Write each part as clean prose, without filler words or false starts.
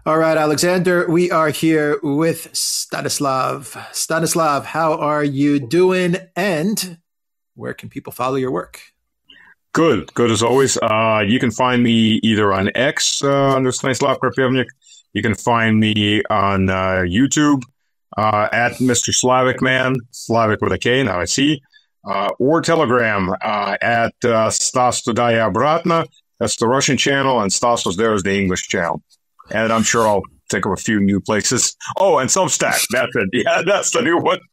All right, Alexander, we are here with Stanislav. Stanislav, how are you doing? And where can people follow your work? Good as always. You can find me either on X under Stanislav Krapivnik. You can find me on YouTube at Mr. Slavic Man, Slavic with a K, now I see, or Telegram at Stas Tudaya Obratno. That's the Russian channel, and Stas was there as the English channel. And I'm sure I'll think of a few new places. Oh, and Substack. That's it. Yeah, that's the new one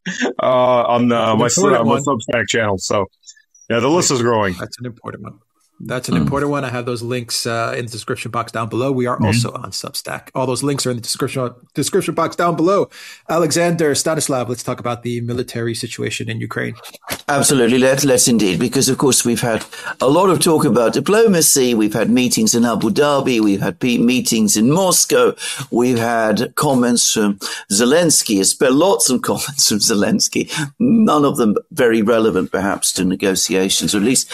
on my Substack channel. So, yeah, the list is growing. That's an important one. That's an important one. I have those links in the description box down below. We are also on Substack. All those links are in the description box down below. Alexander, Stanislav, let's talk about the military situation in Ukraine. Absolutely. Let's indeed, because, of course, we've had a lot of talk about diplomacy. We've had meetings in Abu Dhabi. We've had meetings in Moscow. We've had comments from Zelensky. Lots of comments from Zelensky. None of them very relevant, perhaps, to negotiations, or at least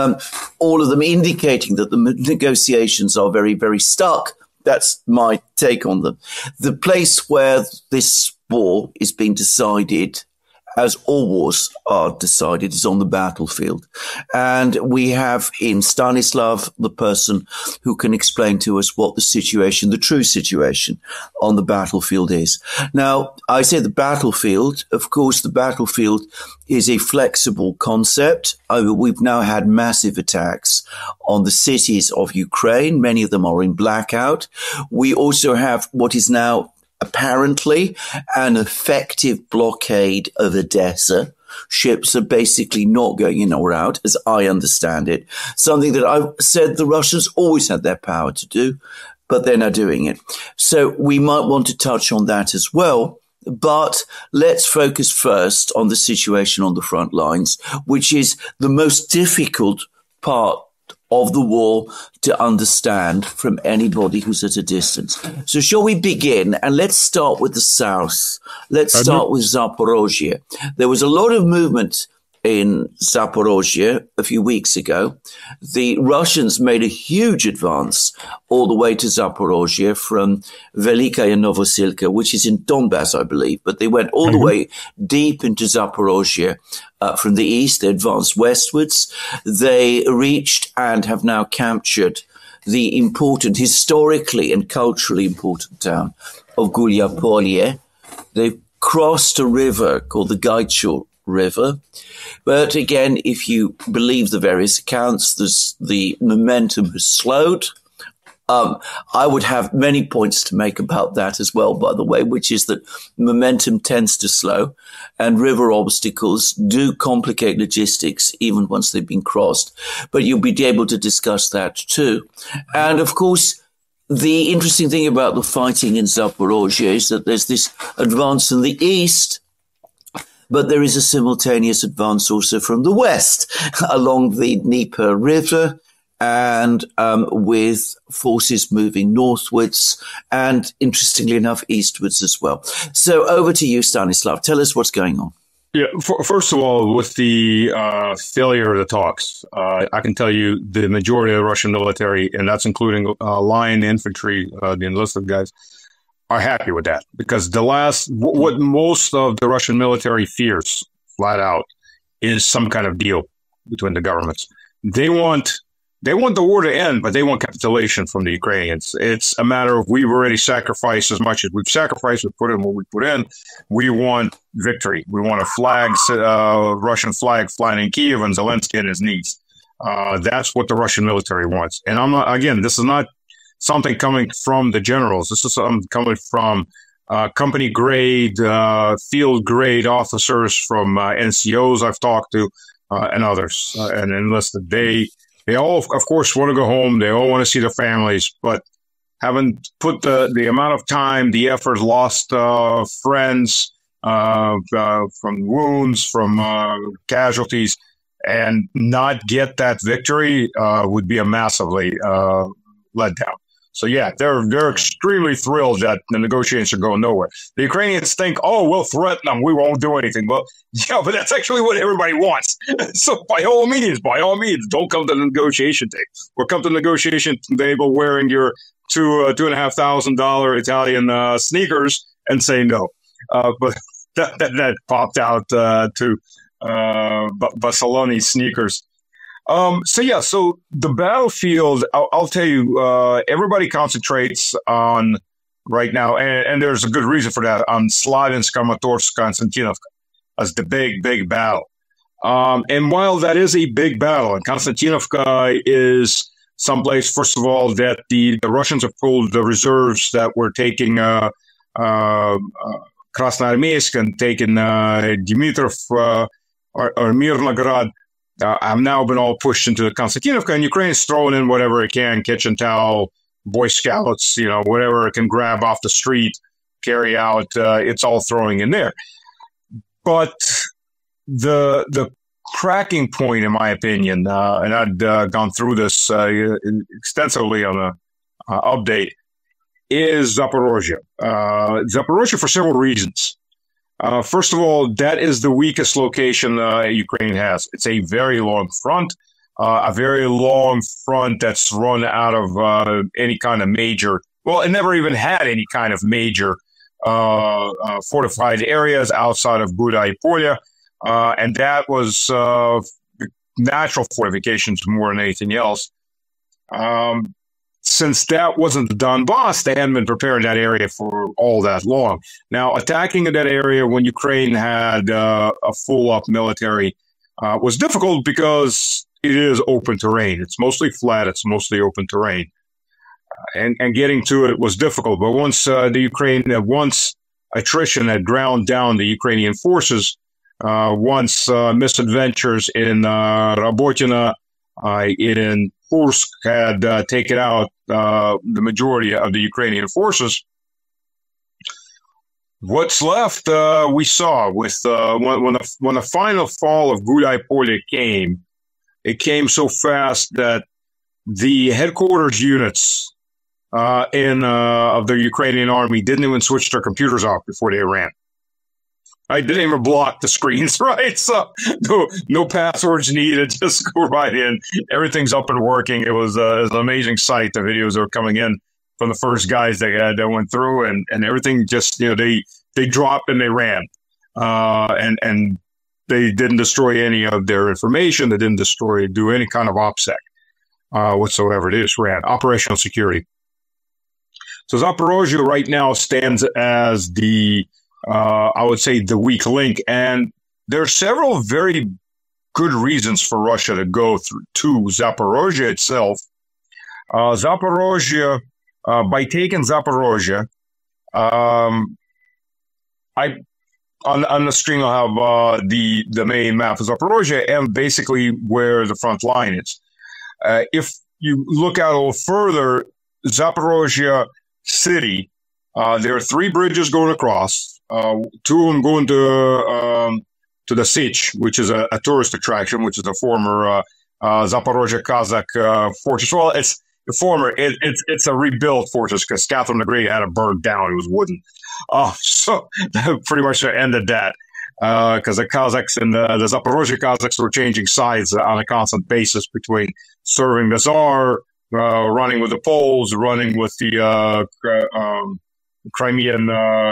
all of them indicating that the negotiations are very, very stuck. That's my take on them. The place where this war is being decided, as all wars are decided, is on the battlefield. And we have in Stanislav the person who can explain to us what the true situation on the battlefield is. Now, I say the battlefield. Of course, the battlefield is a flexible concept. We've now had massive attacks on the cities of Ukraine. Many of them are in blackout. We also have what is now apparently an effective blockade of Odessa. Ships are basically not going in or out, as I understand it. Something that I've said the Russians always had their power to do, but they're now doing it. So we might want to touch on that as well. But let's focus first on the situation on the front lines, which is the most difficult part of the war to understand from anybody who's at a distance. So shall we begin? And let's start with the south. Let's start with Zaporozhye. There was a lot of movement in Zaporozhye a few weeks ago. The Russians made a huge advance all the way to Zaporozhye from Velikaya Novosilka, which is in Donbass, I believe. But they went all the way deep into Zaporozhye from the east. They advanced westwards. They reached and have now captured the historically and culturally important town of Gulyapolye. They've crossed a river called the Gaichur River. But again, if you believe the various accounts, the momentum has slowed. I would have many points to make about that as well, by the way, which is that momentum tends to slow and river obstacles do complicate logistics even once they've been crossed. But you'll be able to discuss that too. And of course, the interesting thing about the fighting in Zaporozhye is that there's this advance in the east, but there is a simultaneous advance also from the west along the Dnieper River and with forces moving northwards and, interestingly enough, eastwards as well. So over to you, Stanislav. Tell us what's going on. Yeah, first of all, with the failure of the talks, I can tell you the majority of the Russian military, and that's including line infantry, the enlisted guys, are happy with that, because what most of the Russian military fears, flat out, is some kind of deal between the governments. They want the war to end, but they want capitulation from the Ukrainians. It's a matter of, we've already sacrificed as much as we've sacrificed. We put in what we put in. We want victory. We want a Russian flag flying in Kyiv and Zelensky at his knees. That's what the Russian military wants. And this is not something coming from the generals. This is something coming from company grade, field grade officers from NCOs I've talked to, and others, and enlisted. They all, of course, want to go home. They all want to see their families, but haven't put the amount of time, the effort, lost friends from wounds, from casualties, and not get that victory would be a massively letdown. So yeah, they're extremely thrilled that the negotiations are going nowhere. The Ukrainians think, oh, we'll threaten them, we won't do anything. Well, yeah, but that's actually what everybody wants. So by all means, don't come to the negotiation table. Or come to the negotiation table wearing your $2,500 Italian sneakers and say no. But that popped out to Barcelona sneakers. So the battlefield, I'll tell you, everybody concentrates on right now, and there's a good reason for that, on Slaviansk, Kramatorsk, Konstantinovka as the big battle. And while that is a big battle, and Konstantinovka is someplace, first of all, that the Russians have pulled the reserves that were taking Krasnoarmeysk and taken Dimitrov or Mirnograd, have now been all pushed into Konstantinovka, and Ukraine's throwing in whatever it can, kitchen towel, Boy Scouts, whatever it can grab off the street, carry out, it's all throwing in there. But the cracking point, in my opinion, and I'd gone through this extensively on the update, is Zaporozhye. Zaporozhye for several reasons. First of all, that is the weakest location Ukraine has. It's a very long front, that's run out of any kind of major. Well, it never even had any kind of major fortified areas outside of Buda Polya, and that was natural fortifications more than anything else. Since that wasn't the Donbass, they hadn't been preparing that area for all that long. Now, attacking that area when Ukraine had a full-up military was difficult because it is open terrain. It's mostly flat. It's mostly open terrain. And getting to it was difficult. But once attrition had ground down the Ukrainian forces, once misadventures in Rabotina, in Kursk had taken out the majority of the Ukrainian forces. What's left, we saw with when the final fall of Gudai Polya came, it came so fast that the headquarters units of the Ukrainian army didn't even switch their computers off before they ran. I didn't even block the screens, right? So no passwords needed. Just go right in. Everything's up and working. It was an amazing sight. The videos that were coming in from the first guys that went through, and everything just, they dropped and they ran. And they didn't destroy any of their information. They didn't do any kind of OPSEC whatsoever. They just ran. Operational security. So Zaporozhye right now stands as the I would say the weak link. And there are several very good reasons for Russia to go to Zaporozhye itself. Zaporozhye, by taking Zaporozhye, on the screen I'll have the main map of Zaporozhye and basically where the front line is. If you look out a little further, Zaporozhye city, there are 3 bridges going across. 2 of them going to the Sich, which is a tourist attraction, which is a former Zaporozhye Kazakh fortress. Well, it's a a rebuilt fortress because Catherine the Great had it burned down. It was wooden. So that pretty much ended that because the Kazakhs and the Zaporozhye Kazakhs were changing sides on a constant basis between serving the Tsar, running with the Poles, running with the Crimean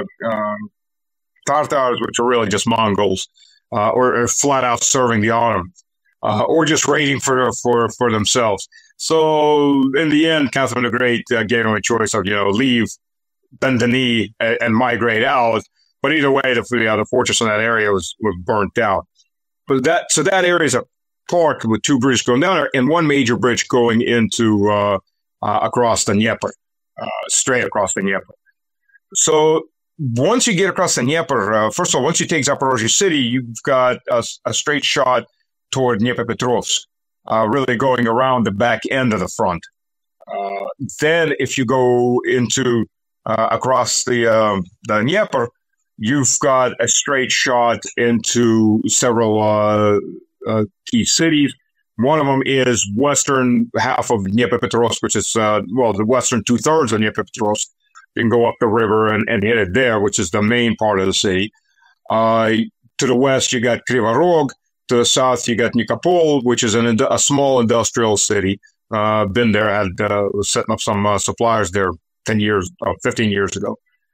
Tatars, which are really just Mongols, or flat out serving the Ottomans, or just raiding for themselves. So in the end, Catherine the Great gave them a choice of leave Ben-Denis and migrate out. But either way, the fortress in that area was burnt out. But that area is a park with 2 bridges going down there and 1 major bridge going into across the Dnieper, straight across the Dnieper. So once you get across the Dnieper, first of all, once you take Zaporozhye city, you've got a straight shot toward Dnepropetrovsk, really going around the back end of the front. Then if you go into across the Dnieper, you've got a straight shot into several key cities, One of them is western half of Dnepropetrovsk, which is, the western 2/3 of Dnepropetrovsk. You can go up the river and hit it there, which is the main part of the city. To the west, you got Krivorog. To the south, you got Nikopol, which is a small industrial city. Been there, was setting up some suppliers there 15 years ago.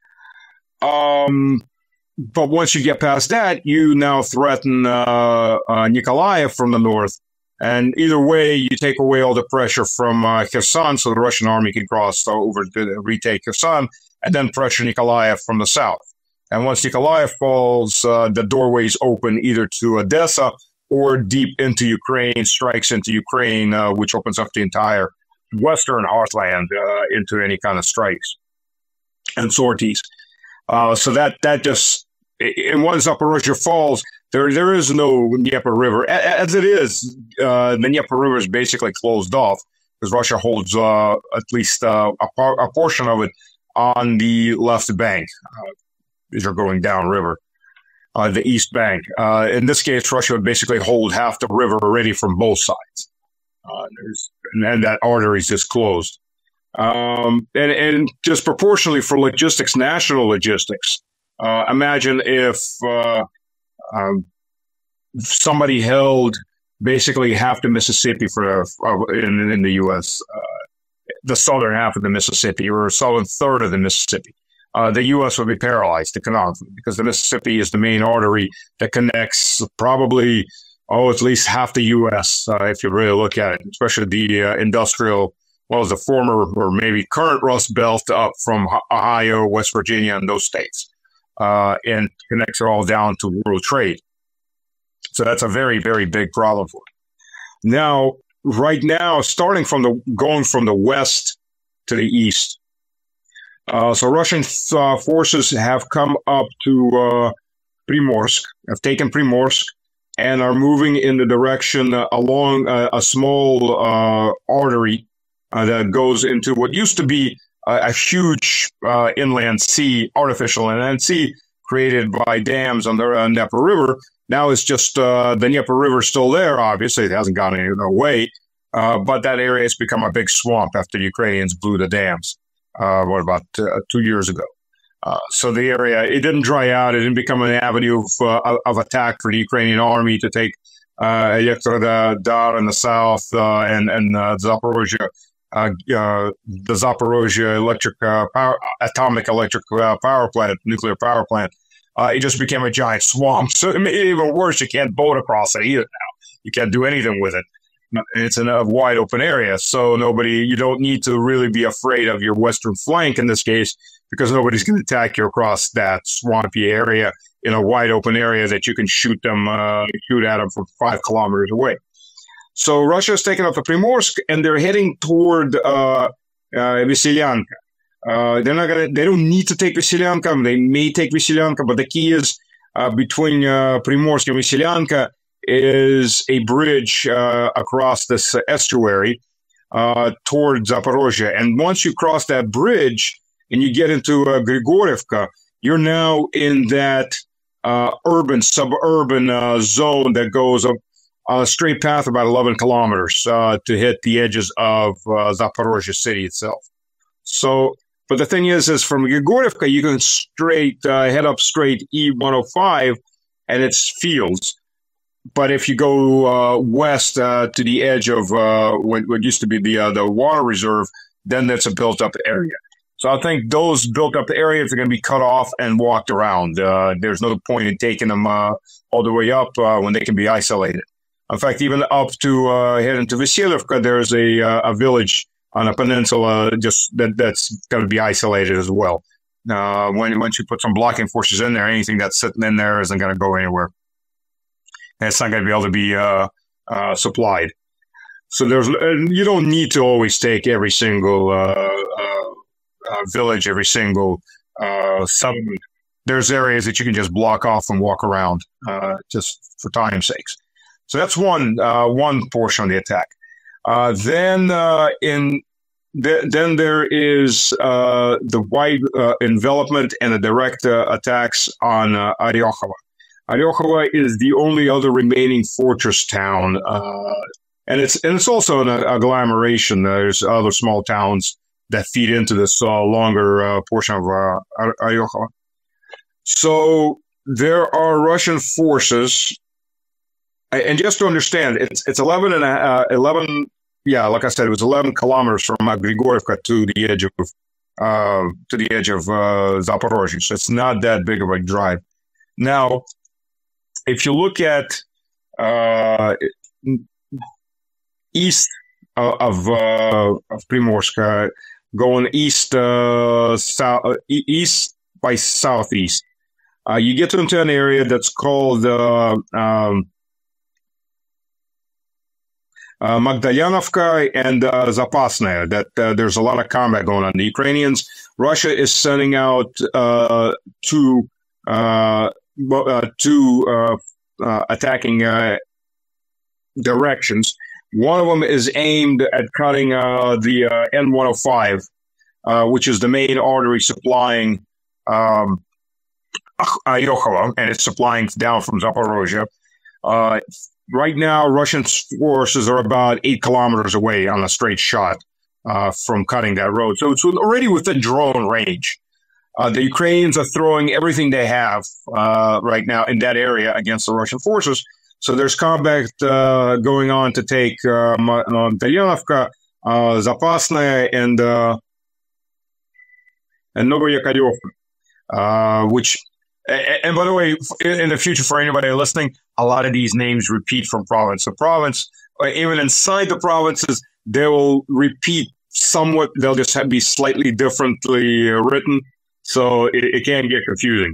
But once you get past that, you now threaten Nikolaev from the north. And either way, you take away all the pressure from Kherson, so the Russian army can cross over to retake Kherson, and then pressure Nikolaev from the south. And once Nikolaev falls, the doorways open either to Odessa or deep into Ukraine, strikes into Ukraine, which opens up the entire western heartland into any kind of strikes and sorties. So that just, and once Zaporozhye falls, there is no Dnieper River. As it is, the Dnieper River is basically closed off because Russia holds at least a portion of it on the left bank as you're going downriver, the east bank. In this case, Russia would basically hold half the river already from both sides. And that artery is just closed. And just proportionally for logistics, national logistics, imagine if somebody held basically half the Mississippi in the U.S., the southern half of the Mississippi, or a southern third of the Mississippi. The U.S. would be paralyzed economically because the Mississippi is the main artery that connects probably, at least half the U.S., if you really look at it, especially the industrial, the former or maybe current Rust Belt up from Ohio, West Virginia, and those states, and connects it all down to world trade. So that's a very, very big problem for it. Now, right now, going from the west to the east. So Russian forces have come up to Primorsk, have taken Primorsk, and are moving in the direction along a small artery that goes into what used to be a huge inland sea, artificial inland sea, created by dams on the Dnieper River. Now it's just the Dnieper River is still there, obviously. It hasn't gone any away, but that area has become a big swamp after the Ukrainians blew the dams, about 2 years ago. So the area, it didn't dry out. It didn't become an avenue of attack for the Ukrainian army to take Elektrodar in the south and Zaporozhye, the Zaporozhye atomic electric power plant, nuclear power plant. It just became a giant swamp. So it made it even worse. You can't boat across it either now. You can't do anything with it. It's in a wide open area. So you don't need to really be afraid of your western flank in this case, because nobody's going to attack you across that swampy area in a wide open area that you can shoot at them from 5 kilometers away. So Russia has taken up the Primorsk, and they're heading toward Veselyanka. They don't need to take Veselyanka. They may take Veselyanka, but the key is between Primorsk and Veselyanka is a bridge across this estuary towards Zaporozhye. And once you cross that bridge and you get into Grigorivka, you're now in that suburban zone that goes up on a straight path about 11 kilometers to hit the edges of Zaporozhye city itself. So, but the thing is from Grigorivka, you can head up straight E105, and it's fields. But if you go west to the edge of what used to be the water reserve, then that's a built-up area. So I think those built-up areas are going to be cut off and walked around. There's no point in taking them all the way up when they can be isolated. In fact, even up to heading to Vasilievka, there's a village on a peninsula that's going to be isolated as well. Once you put some blocking forces in there, anything that's sitting in there isn't going to go anywhere. And it's not going to be able to be supplied. So you don't need to always take every single village, every single settlement. There's areas that you can just block off and walk around just for time's sakes. So that's one portion of the attack. Then there is the wide envelopment and the direct attacks on Oryokhovo. Oryokhovo is the only other remaining fortress town And it's also an agglomeration. There's other small towns that feed into this longer portion of Oriokhov. So there are Russian forces, and just to understand, it's 11, like I said, it was 11 kilometers from Grigorivka to the edge of Zaporozhye. So it's not that big of a drive. Now, if you look at east of Primorsk, going east by southeast, you get into an area that's called Magdalyanovka and Zapasnaya. That there's a lot of combat going on. The Ukrainians, Russia is sending out two attacking directions. One of them is aimed at cutting the N105, which is the main artery supplying Oriokhov, and it's supplying down from Zaporozhye. Right now, Russian forces are about 8 kilometers away on a straight shot from cutting that road. So it's already within drone range. The Ukrainians are throwing everything they have right now in that area against the Russian forces. So there's combat going on to take Magdalyanovka, Zapasnaya, and Novoyakovka, which, and by the way, in the future, for anybody listening, a lot of these names repeat from province to province. Even inside the provinces, they will repeat somewhat. They'll just be slightly differently written, so it can get confusing.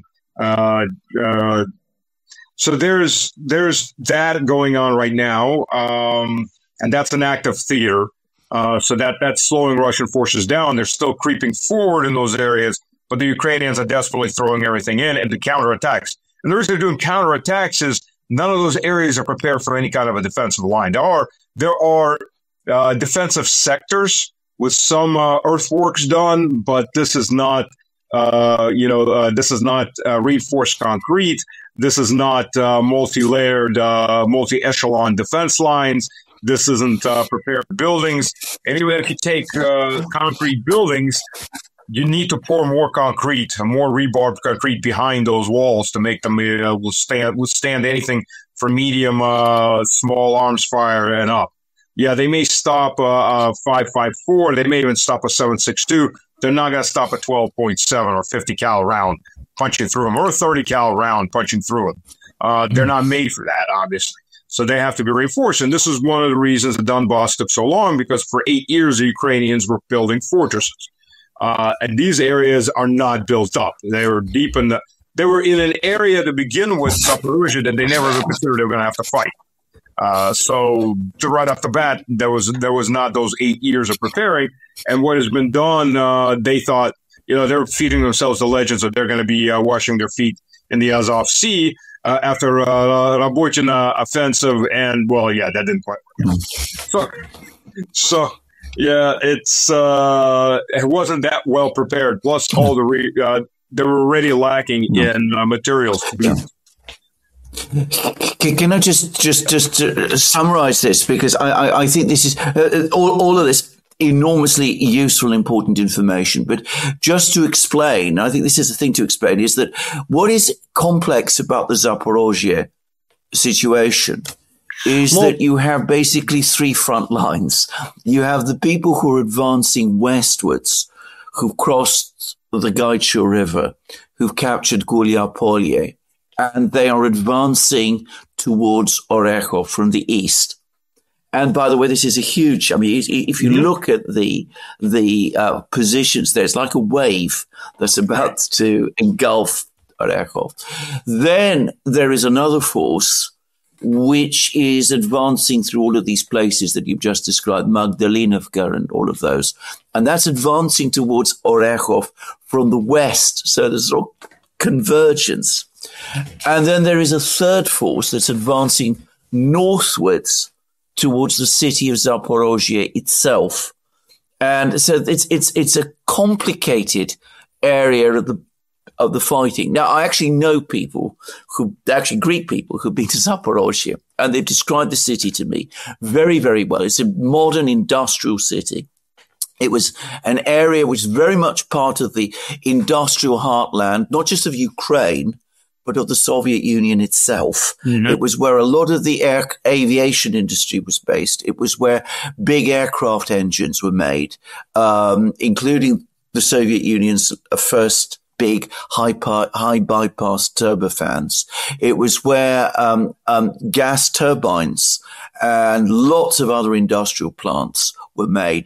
So there's that going on right now, and that's an active theater. So that's slowing Russian forces down. They're still creeping forward in those areas, but the Ukrainians are desperately throwing everything in and the counterattacks. And the reason they're doing counterattacks is none of those areas are prepared for any kind of a defensive line. There are defensive sectors with some earthworks done, but this is not reinforced concrete. This is not multi-layered, multi-echelon defense lines. This isn't prepared buildings. And even if you take concrete buildings, you need to pour more concrete, more rebar concrete behind those walls to make them withstand anything from medium, small arms fire and up. Yeah, they may stop 5.54. They may even stop a 7.62. They're not going to stop a 12.7 or 50 cal round punching through them, or a 30 cal round punching through them. They're not made for that, obviously. So they have to be reinforced. And this is one of the reasons the Donbass took so long, because for 8 years, the Ukrainians were building fortresses. And these areas are not built up. They were they were in an area to begin with, Zaporozhye, that they never considered they were going to have to fight. So to right off the bat, there was not those 8 years of preparing. And what has been done, they thought, they're feeding themselves the legends that they're going to be washing their feet in the Azov Sea after Rabotina offensive. And, that didn't quite work. So yeah, it wasn't that well prepared. Plus, all they were already lacking in materials to be. Can I just summarize this, because I think this is all of this enormously useful, important information. But just to explain, I think this is the thing to explain, is that what is complex about the Zaporozhye situation is that you have basically three front lines. You have the people who are advancing westwards, who've crossed the Gaicho River, who've captured Gulyapolye, and they are advancing towards Oriokhov from the east. And by the way, this is a huge, if you look at the positions there, it's like a wave that's about to engulf Oriokhov. Then there is another force which is advancing through all of these places that you've just described, Magdalinovka and all of those. And that's advancing towards Oriokhov from the west. So there's sort of convergence. And then there is a third force that's advancing northwards towards the city of Zaporozhye itself. And so it's a complicated area of the fighting. Now, I actually know Greek people who've been to Zaporozhye, and they've described the city to me very, very well. It's a modern industrial city. It was an area which is very much part of the industrial heartland, not just of Ukraine, but of the Soviet Union itself. Mm-hmm. It was where a lot of the aviation industry was based. It was where big aircraft engines were made, including the Soviet Union's first big high bypass turbofans. It was where gas turbines and lots of other industrial plants were made.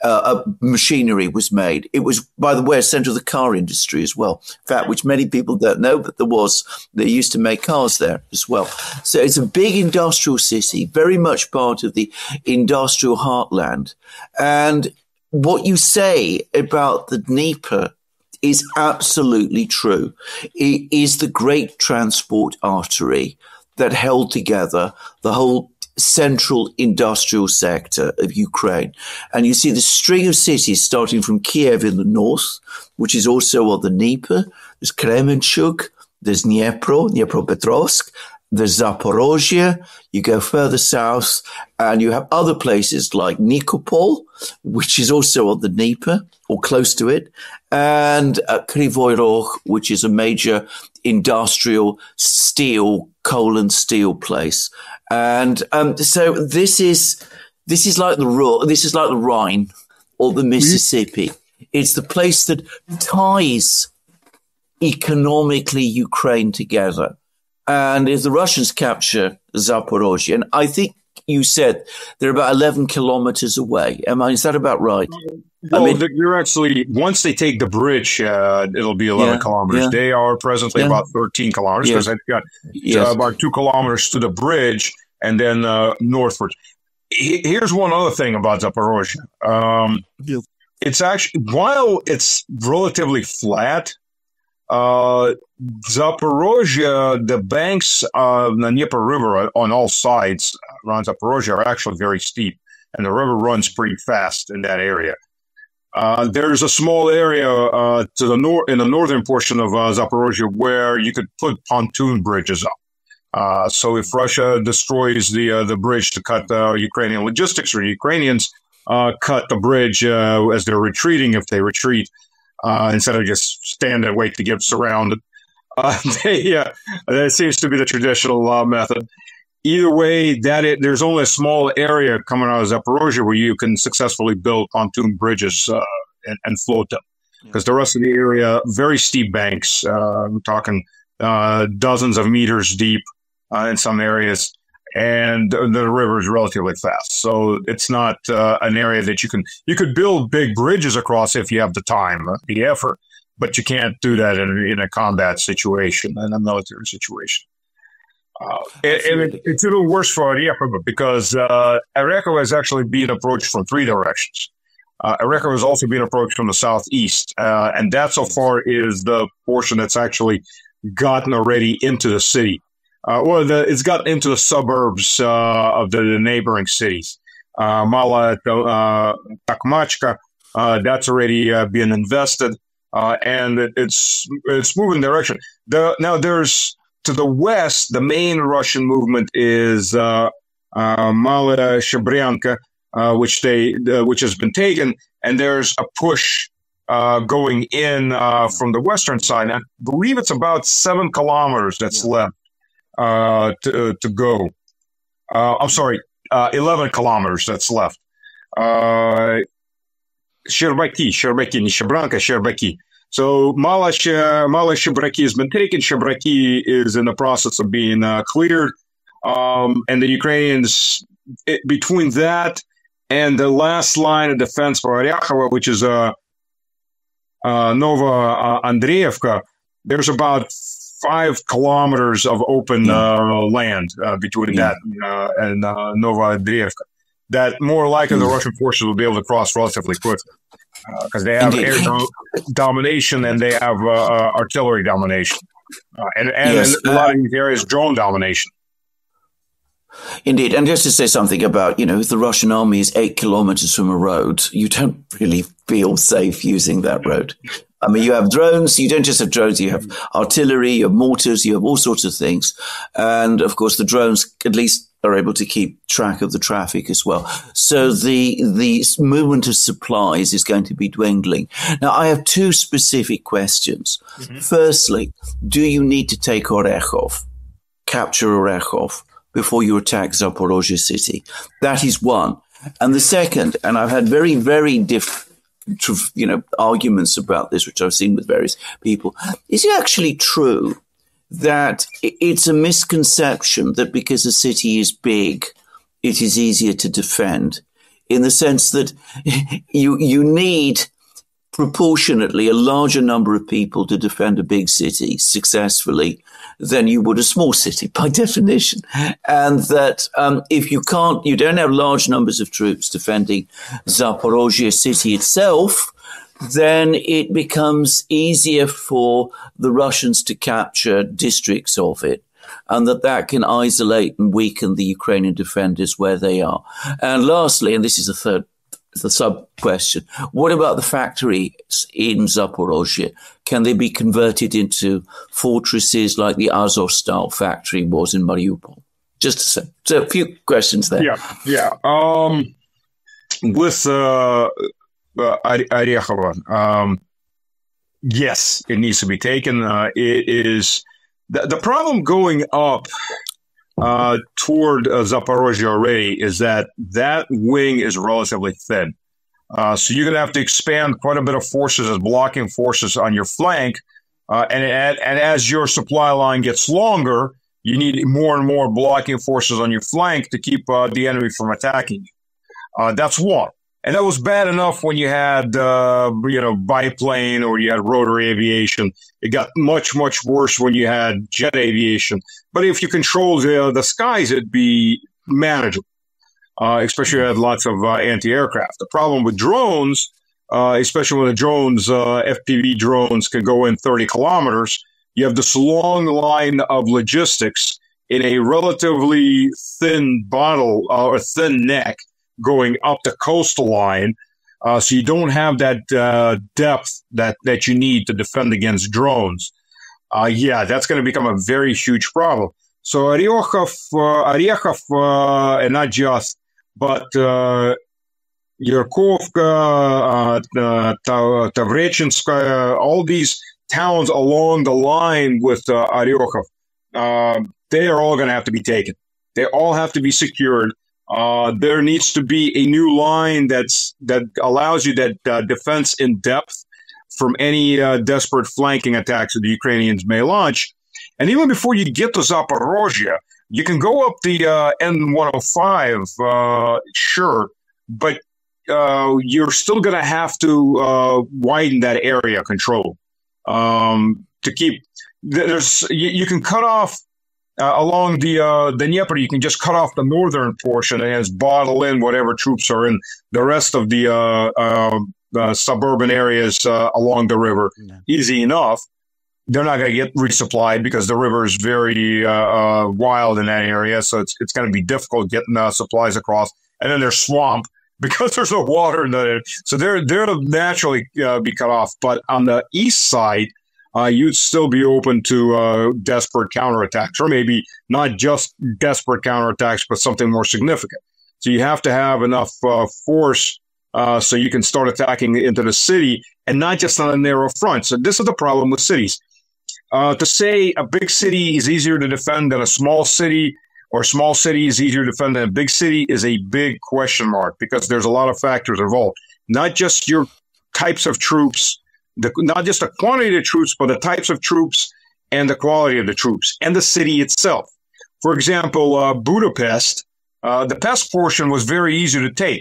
Machinery was made. It was, by the way, a center of the car industry as well. In fact, which many people don't know, but they used to make cars there as well. So it's a big industrial city, very much part of the industrial heartland. And what you say about the Dnieper is absolutely true. It is the great transport artery that held together the whole central industrial sector of Ukraine. And you see the string of cities starting from Kiev in the north, which is also on the Dnieper. There's Kremenchuk, there's Dnipropetrovsk, there's Zaporozhye. You go further south and you have other places like Nikopol, which is also on the Dnieper or close to it, and Kryvyi Rog, which is a major industrial coal and steel place. And so this is like the Rhine or the Mississippi. It's the place that ties economically Ukraine together. And if the Russians capture Zaporozhye, and I think you said they're about 11 kilometers away. Is that about right? Well, you're actually, once they take the bridge, it'll be 11 kilometers. Yeah. They are presently about 13 kilometers because they've got about 2 kilometers to the bridge and then northward. Here's one other thing about Zaporozhye. It's actually, while it's relatively flat, Zaporozhye, the banks of the Dnieper River on all sides around Zaporozhye are actually very steep, and the river runs pretty fast in that area. There's a small area to the in the northern portion of Zaporozhye where you could put pontoon bridges up. So if Russia destroys the bridge to cut Ukrainian logistics, or Ukrainians cut the bridge as they're retreating, if they retreat, instead of just stand and wait to get surrounded. That seems to be the traditional method. Either way, there's only a small area coming out of Zaporozhye where you can successfully build pontoon bridges and float them. Because the rest of the area, very steep banks, we're talking dozens of meters deep in some areas, and the river is relatively fast. So it's not an area that you could build big bridges across if you have the time, the effort, but you can't do that in a combat situation, in a military situation. It's a little worse for Orekhovo because Orekhovo has actually been approached from 3 directions. Orekhovo is also being approached from the southeast, and that so far is the portion that's actually gotten already into the city. It's gotten into the suburbs of the neighboring cities. Mala Takhmachka, that's already been invested, and it's moving direction. Now there's to the west, the main Russian movement is Mala Shabryanka, which has been taken, and there's a push going in from the western side. I believe it's about 7 kilometers that's left to go. I'm sorry, 11 kilometers that's left. Sherbaki, Nishabranka, Sherbaki. So Mala Shabraki has been taken. Shabraki is in the process of being cleared. And the Ukrainians, between that and the last line of defense for Orekhovo, which is Nova Andreevka, there's about 5 kilometers of open land between that and Nova Andreevka. That more likely the Russian forces will be able to cross relatively quickly because they have air domination and they have artillery domination. And in a lot of these areas, drone domination. Indeed. And just to say something about, if the Russian army is 8 kilometers from a road, you don't really feel safe using that road. I mean, you have drones. You don't just have drones. You have artillery, you have mortars, you have all sorts of things. And of course, the drones at least are able to keep track of the traffic as well. So the movement of supplies is going to be dwindling. Now, I have two specific questions. Mm-hmm. Firstly, do you need to take Orekhov, capture Orekhov, before you attack Zaporozhye city? That is one. And the second, and I've had very, very arguments about this, which I've seen with various people. Is it actually true that it's a misconception that because a city is big, it is easier to defend, in the sense that you need proportionately a larger number of people to defend a big city successfully than you would a small city by definition. And that if you don't have large numbers of troops defending Zaporozhye city itself, then it becomes easier for the Russians to capture districts of it, and that can isolate and weaken the Ukrainian defenders where they are. And lastly, and this is the sub-question, what about the factories in Zaporozhye? Can they be converted into fortresses like the Azovstal factory was in Mariupol? Just to say. So a few questions there. Yeah. With Orekhov, yes, it needs to be taken. It is the problem going up toward Zaporozhye already is that wing is relatively thin. So you're going to have to expand quite a bit of forces as blocking forces on your flank. And as your supply line gets longer, you need more and more blocking forces on your flank to keep the enemy from attacking you. That's one. And that was bad enough when you had, biplane or you had rotary aviation. It got much, much worse when you had jet aviation. But if you controlled the skies, it'd be manageable, especially if you had lots of anti-aircraft. The problem with drones, especially when the drones, FPV drones, can go in 30 kilometers, you have this long line of logistics in a relatively thin bottle or thin neck going up the coastal line, so you don't have that depth that you need to defend against drones. That's going to become a very huge problem. So Orekhov, and not just, but Yurkovka, Tavrechinskaya, all these towns along the line with Orekhov, they are all going to have to be taken. They all have to be secured. There needs to be a new line that allows you that defense in depth from any desperate flanking attacks that the Ukrainians may launch. And even before you get to Zaporozhye, you can go up the N105, sure, but you're still going to have to widen that area control to keep. You can cut off. Along the Dnieper, you can just cut off the northern portion and just bottle in whatever troops are in the rest of the suburban areas along the river. Yeah. Easy enough. They're not going to get resupplied because the river is very wild in that area, so it's going to be difficult getting supplies across. And then there's swamp because there's no water in there, so they're to naturally be cut off. But on the east side, you'd still be open to desperate counterattacks, or maybe not just desperate counterattacks, but something more significant. So you have to have enough force so you can start attacking into the city, and not just on a narrow front. So this is the problem with cities. To say a big city is easier to defend than a small city, or a small city is easier to defend than a big city, is a big question mark, because there's a lot of factors involved. Not just your types of troops, not just the quantity of troops, but the types of troops and the quality of the troops and the city itself. For example, Budapest, the Pest portion was very easy to take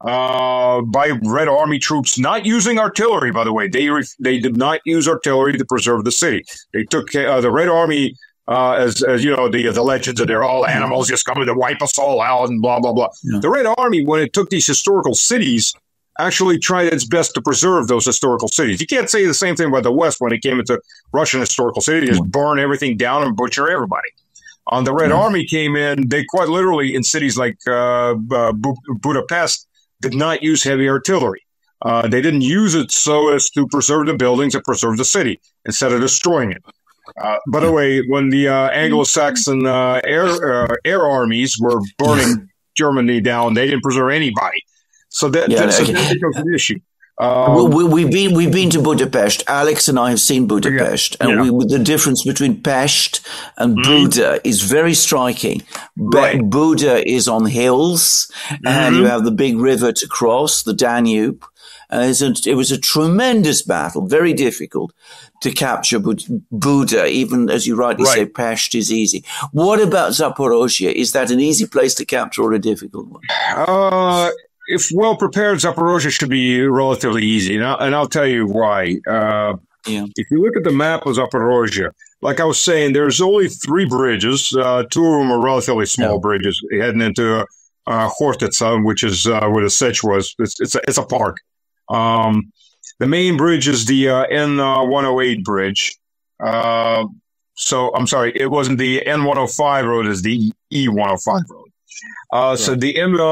by Red Army troops, not using artillery, by the way. They did not use artillery to preserve the city. They took the Red Army, as you know, the legends that they're all animals just coming to wipe us all out and blah, blah, blah. Yeah. The Red Army, when it took these historical cities, actually tried its best to preserve those historical cities. You can't say the same thing about the West when it came into Russian historical cities. They just burn everything down and butcher everybody. The Red Army came in, they quite literally, in cities like Budapest, did not use heavy artillery. They didn't use it so as to preserve the buildings and preserve the city instead of destroying it. By the way, when the Anglo-Saxon air armies were burning Germany down, they didn't preserve anybody. So that becomes an issue. We've been to Budapest. Alex and I have seen Budapest, and the difference between Pest and Buda is very striking. Right. Buda is on hills, and you have the big river to cross, the Danube. It was a tremendous battle, very difficult to capture Buda, even as you rightly say, Pest is easy. What about Zaporozhye? Is that an easy place to capture or a difficult one? If well prepared, Zaporozhye should be relatively easy, and I'll tell you why. If you look at the map of Zaporozhye, like I was saying, there's only 3 bridges. 2 of them are relatively small bridges heading into Khortytsa, which is where the Sich was. It's a park. The main bridge is the N108 bridge. So I'm sorry, it wasn't the N105 road; it's the E105 road. So the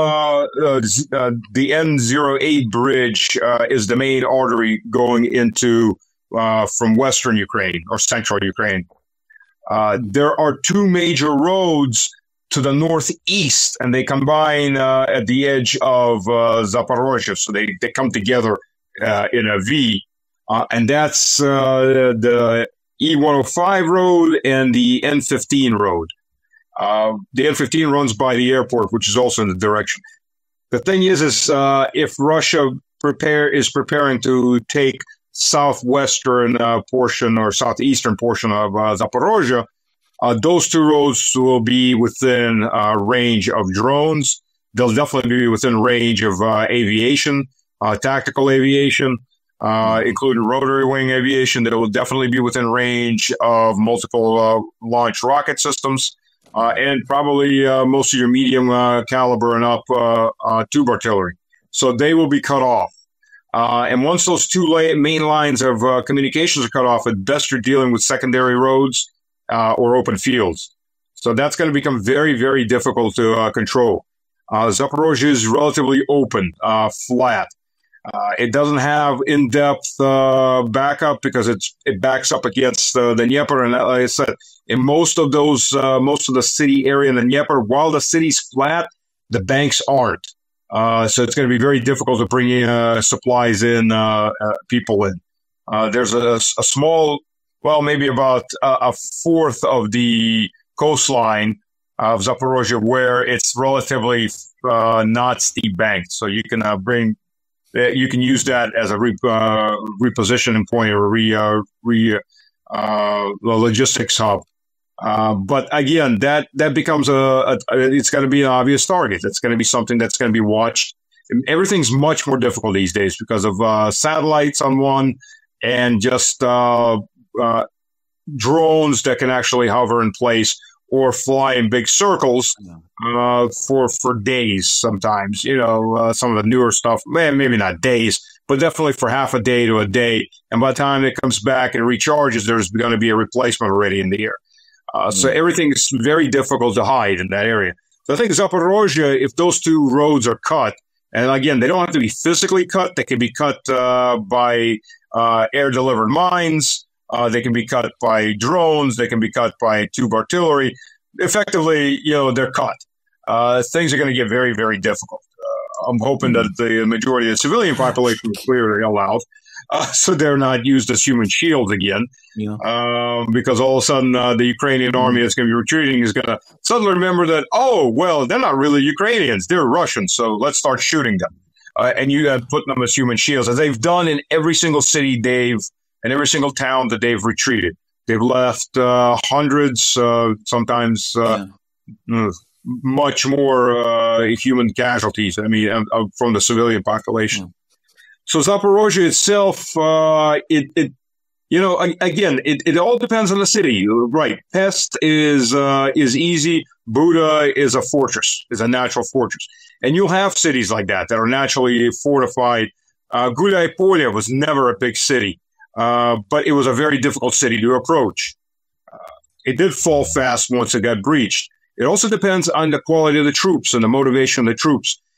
N08 bridge is the main artery going into from Western Ukraine or Central Ukraine. There are 2 major roads to the northeast, and they combine at the edge of Zaporozhye, so they come together in a V, and that's the E105 road and the N15 road. The N15 runs by the airport, which is also in the direction. The thing is if Russia is preparing to take southwestern portion or southeastern portion of Zaporozhye, those 2 roads will be within range of drones. They'll definitely be within range of aviation, tactical aviation, including rotary wing aviation. That will definitely be within range of multiple launch rocket systems. And probably most of your medium caliber and up tube artillery. So they will be cut off. And once those 2 main lines of communications are cut off, at best you're dealing with secondary roads or open fields. So that's going to become very, very difficult to control. Zaporozhye is relatively open, flat. It doesn't have in-depth backup because it backs up against the Dnieper. And like I said, in most of the city area in the Dnieper, while the city's flat, the banks aren't. So it's going to be very difficult to bring in supplies in, people in. There's a small, well, maybe about a fourth of the coastline of Zaporozhye where it's relatively not steep banked. So you can you can use that as a repositioning point or logistics hub. But again, that becomes it's going to be an obvious target. It's going to be something that's going to be watched. Everything's much more difficult these days because of satellites on one and just drones that can actually hover in place or fly in big circles for days sometimes. Some of the newer stuff, maybe not days, but definitely for half a day to a day. And by the time it comes back and recharges, there's going to be a replacement already in the air. So everything is very difficult to hide in that area. So I think Zaporozhye, if those 2 roads are cut, and again, they don't have to be physically cut. They can be cut by air-delivered mines. They can be cut by drones. They can be cut by tube artillery. Effectively, they're cut. Things are going to get very, very difficult. I'm hoping that the majority of the civilian population is clear the hell out, so they're not used as human shields again. Because all of a sudden the Ukrainian army that's going to be retreating is going to suddenly remember that, they're not really Ukrainians. They're Russians, so let's start shooting them. And you put them as human shields, as they've done in every single city and every single town that they've retreated. They've left hundreds, sometimes much more human casualties, from the civilian population. So Zaporozhye itself, it all depends on the city, right? Pest is easy. Buda is a fortress, is a natural fortress. And you'll have cities like that are naturally fortified. Guliai-Polye was never a big city, but it was a very difficult city to approach. It did fall fast once it got breached. It also depends on the quality of the troops and the motivation of the troops.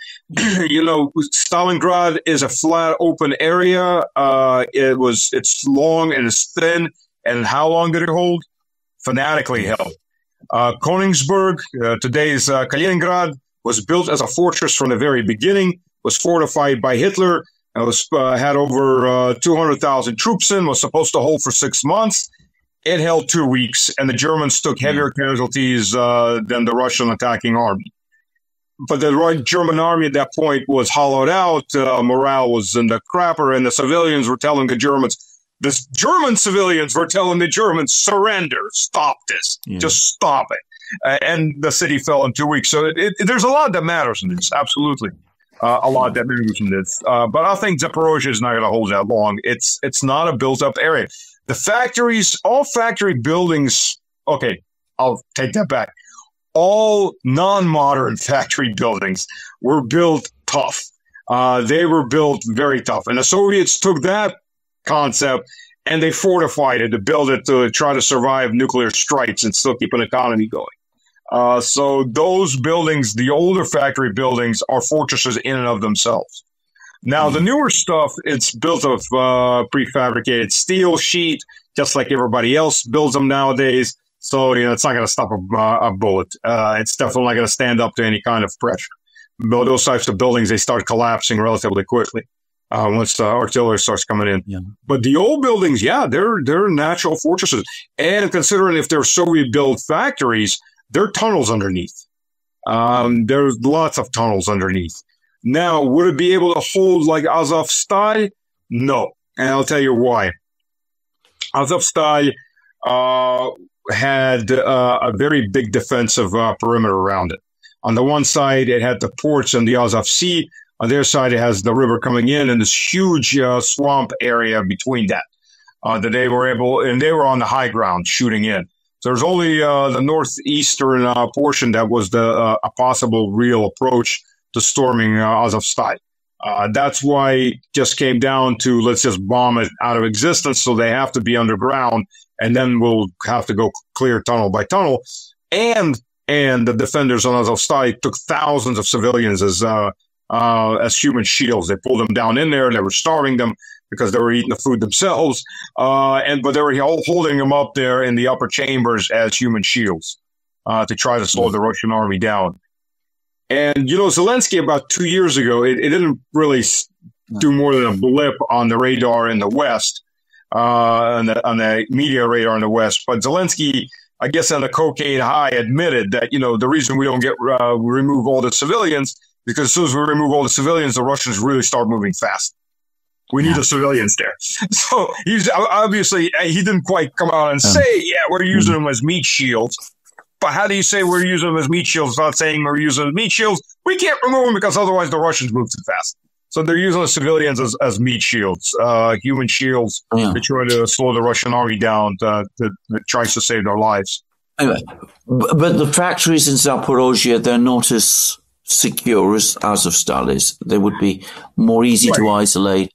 Stalingrad is a flat, open area. It's long and it's thin. And how long did it hold? Fanatically held. Königsberg, today's Kaliningrad, was built as a fortress from the very beginning, was fortified by Hitler, and had over 200,000 troops in, was supposed to hold for 6 months. It held 2 weeks, and the Germans took heavier casualties than the Russian attacking army. But the German army at that point was hollowed out. Morale was in the crapper, and the civilians were telling the Germans, the German civilians were telling the Germans, surrender, stop this, just stop it. And the city fell in 2 weeks. So there's a lot that matters in this, absolutely. A lot that matters in this. But I think Zaporozhye is not going to hold that long. It's not a built-up area. The factories, all factory buildings, okay, I'll take that back. All non-modern factory buildings were built tough. They were built very tough. And the Soviets took that concept and they fortified it to build it to try to survive nuclear strikes and still keep an economy going. So those buildings, the older factory buildings, are fortresses in and of themselves. Now, the newer stuff, it's built of prefabricated steel sheet, just like everybody else builds them nowadays. So, it's not going to stop a bullet. It's definitely not going to stand up to any kind of pressure. But those types of buildings, they start collapsing relatively quickly once the artillery starts coming in. Yeah. But the old buildings, they're natural fortresses. And considering if they're Soviet-built factories, there are tunnels underneath. There's lots of tunnels underneath. Now, would it be able to hold like Azovstal? No. And I'll tell you why. Azovstal had a very big defensive perimeter around it. On the one side, it had the ports and the Azov Sea. On their side, it has the river coming in and this huge swamp area between that. That they were on the high ground shooting in. So there's only the northeastern portion that was a possible real approach to storming Azovstal. That's why it just came down to let's just bomb it out of existence. So they have to be underground, and then we'll have to go clear tunnel by tunnel. And the defenders on Azovstal took thousands of civilians as human shields. They pulled them down in there. They were starving them because they were eating the food themselves. But they were holding them up there in the upper chambers as human shields to try to slow the Russian army down. And, Zelensky about 2 years ago, it didn't really do more than a blip on the radar in the West, on the media radar in the West. But Zelensky, I guess on the cocaine high, admitted that, the reason we don't remove all the civilians, because as soon as we remove all the civilians, the Russians really start moving fast. We need the civilians there. So he's obviously, he didn't quite come out and say, we're using them as meat shields. But how do you say we're using them as meat shields without saying we're using them as meat shields? We can't remove them because otherwise the Russians move too fast. So they're using the civilians as meat shields, human shields to try to slow the Russian army down that tries to save their lives. Anyway, but the factories in Zaporozhye, they're not as secure as Azovstal is. They would be more easy to isolate.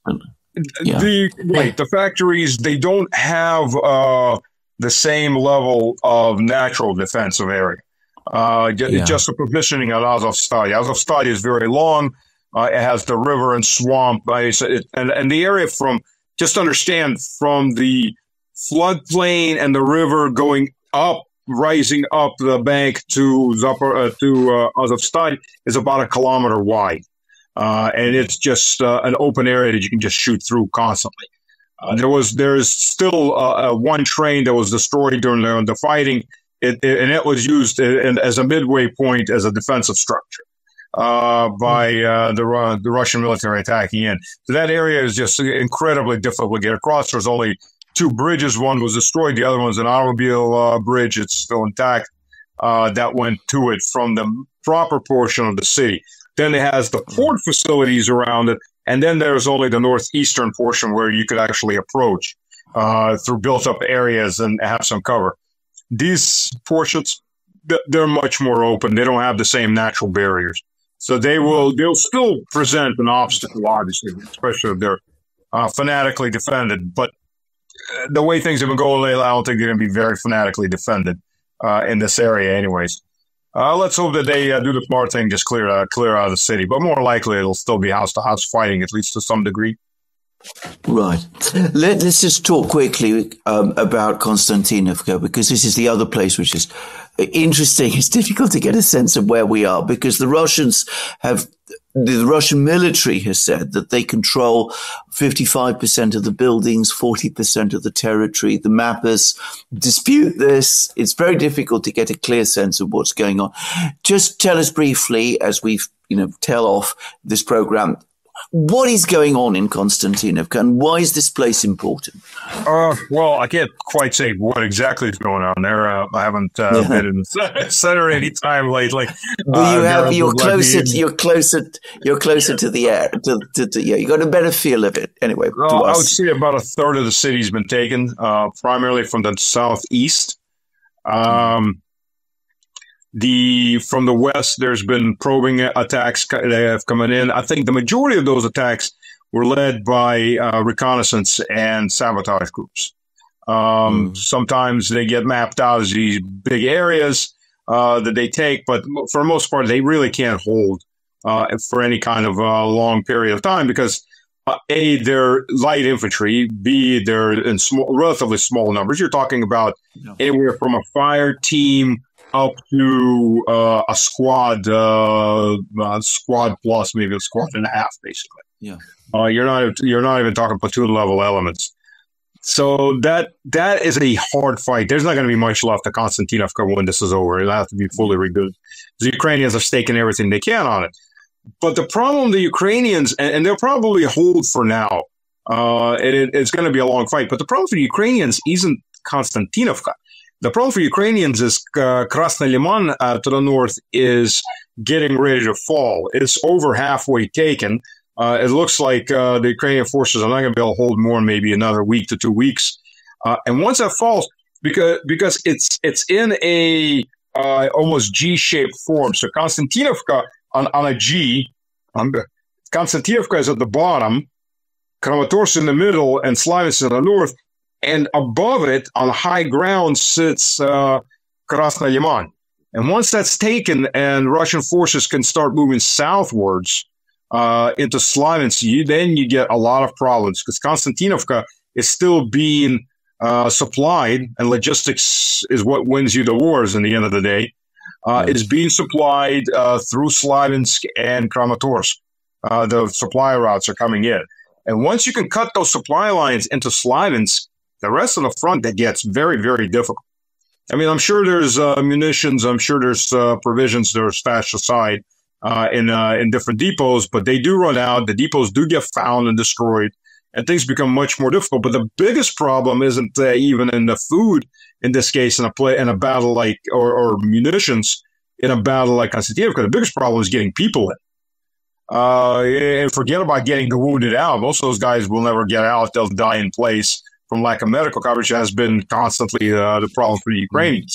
The factories, they don't have the same level of natural defensive area. Just the positioning at Azovstal. Azovstal is very long. It has the river and swamp. And the area just understand, from the floodplain and the river going up, rising up the bank to Azovstal is about 1 kilometer wide. And it's just an open area that you can just shoot through constantly. There's still one train that was destroyed during the fighting, and it was used as a midway point as a defensive structure by the Russian military attacking in. So that area is just incredibly difficult to get across. There's only 2 bridges. One was destroyed. The other one's an automobile bridge. It's still intact. That went to it from the proper portion of the city. Then it has the port facilities around it. And then there's only the northeastern portion where you could actually approach through built-up areas and have some cover. These portions, they're much more open. They don't have the same natural barriers. So they'll still present an obstacle, obviously, especially if they're fanatically defended. But the way things have been going lately, I don't think they're going to be very fanatically defended in this area anyways. Let's hope that they do the smart thing, just clear out of the city. But more likely, it'll still be house-to-house fighting, at least to some degree. Right. Let's just talk quickly about Konstantinovka, because this is the other place which is interesting. It's difficult to get a sense of where we are, because the Russian military has said that they control 55% of the buildings, 40% of the territory. The mappers dispute this. It's very difficult to get a clear sense of what's going on. Just tell us briefly, as we tail off this program, what is going on in Konstantinovka, and why is this place important? Well, I can't quite say what exactly is going on there. I haven't been in the center any time lately. But you're closer to the air. You got a better feel of it anyway. I would say about a third of the city's been taken, primarily from the southeast. From the west, there's been probing attacks that have come in. I think the majority of those attacks were led by reconnaissance and sabotage groups. Sometimes they get mapped out as these big areas that they take, but for the most part, they really can't hold for any kind of long period of time because A, they're light infantry, B, they're in relatively small numbers. You're talking about anywhere from a fire team up to a squad plus, maybe a squad and a half, basically. Yeah. You're not even talking platoon level elements. So that is a hard fight. There's not going to be much left of Konstantinovka when this is over. It'll have to be fully rebuilt. The Ukrainians are staking everything they can on it. But the problem, the Ukrainians, and they'll probably hold for now. It's going to be a long fight. But the problem for the Ukrainians isn't Konstantinovka. The problem for Ukrainians is Krasny Liman to the north is getting ready to fall. It's over halfway taken. It looks like the Ukrainian forces are not going to be able to hold more than maybe another week to 2 weeks. And once that falls, because it's in a almost G-shaped form. So Konstantinovka on a G, Konstantinovka is at the bottom, Kramatorsk in the middle, and Slavyansk in the north. And above it, on high ground, sits Krasny Liman. And once that's taken and Russian forces can start moving southwards into Slavyansk, then you get a lot of problems because Konstantinovka is still being supplied, and logistics is what wins you the wars in the end of the day. It's being supplied through Slavyansk and Kramatorsk. The supply routes are coming in. And once you can cut those supply lines into Slavyansk, the rest of the front, that gets very, very difficult. I mean, I'm sure there's munitions. I'm sure there's provisions that are stashed aside in different depots, but they do run out. The depots do get found and destroyed, and things become much more difficult. But the biggest problem isn't even in the food, in this case, in a battle like, or munitions in a battle like Konstantinovka. The biggest problem is getting people in. And forget about getting the wounded out. Most of those guys will never get out. They'll die in place from lack of medical coverage. Has been constantly the problem for the Ukrainians.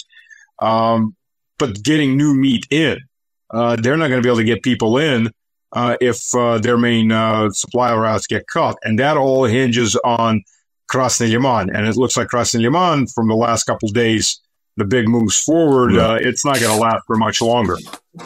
But getting new meat in, they're not going to be able to get people in if their main supply routes get cut. And that all hinges on Krasny Liman. And it looks like Krasny Liman, from the last couple of days, the big moves forward, it's not going to last for much longer.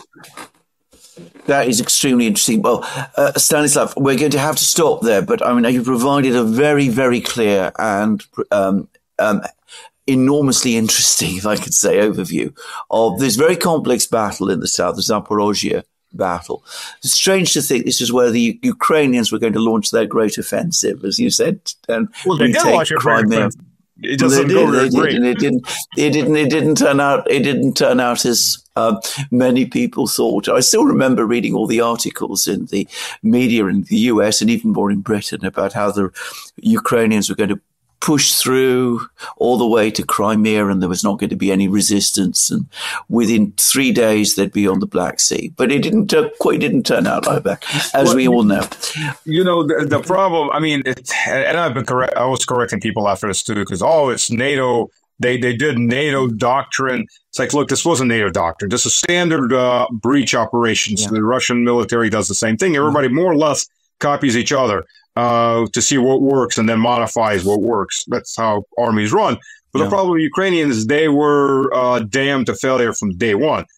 That is extremely interesting. Well, Stanislav, we're going to have to stop there, but I mean, you provided a very, very clear and enormously interesting, if I could say, overview of this very complex battle in the south, the Zaporozhye battle. It's strange to think this is where the Ukrainians were going to launch their great offensive, as you said, and they did launch Crimea. It doesn't go very great. It didn't turn out as many people thought. I still remember reading all the articles in the media in the US and even more in Britain about how the Ukrainians were going to push through all the way to Crimea and there was not going to be any resistance. And within 3 days, they'd be on the Black Sea. But it didn't turn out like that, as we all know. You know, the problem, I mean, and I've been correct. I was correcting people after this too, because, it's NATO. They did NATO doctrine. It's like, look, this wasn't NATO doctrine. This is standard breach operations. Yeah. The Russian military does the same thing. Everybody more or less copies each other to see what works and then modifies what works. That's how armies run. But the problem with Ukrainians is they were damned to failure from day one.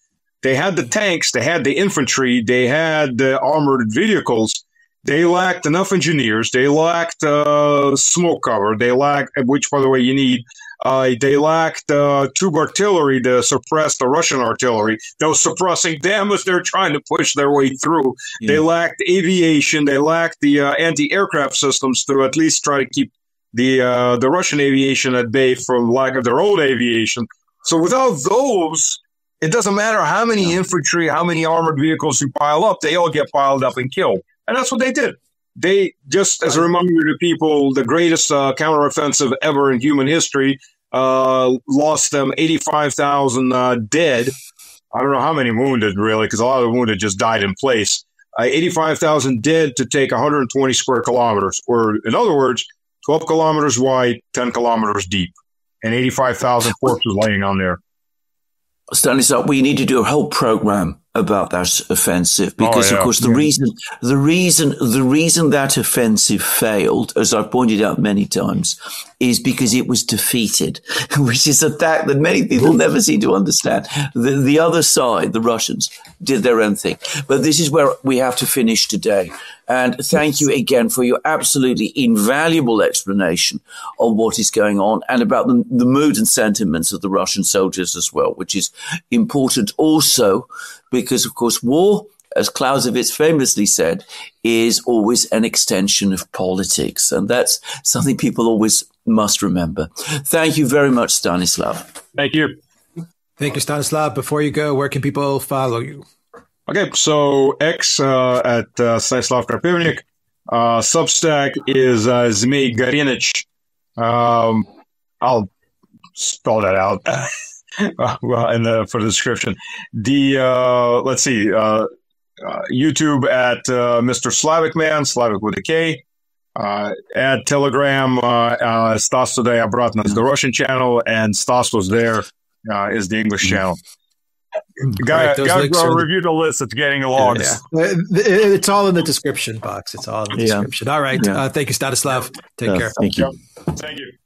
They had the tanks, they had the infantry, they had the armored vehicles. They lacked enough engineers. They lacked smoke cover. They lacked, which, by the way, you need. They lacked tube artillery to suppress the Russian artillery that was suppressing them as they're trying to push their way through. Yeah. They lacked aviation. They lacked the anti-aircraft systems to at least try to keep the Russian aviation at bay from lack of their own aviation. So without those, it doesn't matter how many infantry, how many armored vehicles you pile up, they all get piled up and killed. And that's what they did. They, just as a reminder to people, the greatest counteroffensive ever in human history, lost them 85,000 dead. I don't know how many wounded, really, because a lot of the wounded just died in place. 85,000 dead to take 120 square kilometers, or in other words, 12 kilometers wide, 10 kilometers deep, and 85,000 corpses laying on there. Stanislav, we need to do a whole program about that offensive because, of course, the reason that offensive failed, as I've pointed out many times, is because it was defeated, which is a fact that many people never seem to understand. The other side, the Russians, did their own thing. But this is where we have to finish today. And thank you again for your absolutely invaluable explanation of what is going on and about the mood and sentiments of the Russian soldiers as well, which is important also because, of course, war, as Clausewitz famously said, is always an extension of politics. And that's something people always must remember. Thank you very much, Stanislav. Thank you. Thank you, Stanislav. Before you go, where can people follow you? Okay, so X at Stanislav Krapivnik. Substack is Zmei Garinich. I'll spell that out for the description. Let's see. YouTube at Mr. Slavic Man, Slavic with a K. At Telegram, Stas Today Обратно is the Russian channel, and Stas was there is the English channel. Got to review the list. It's getting long. Yeah. It's all in the description box. It's all in the description. All right. Thank you, Stanislav. Take care. Thank you. Thank you.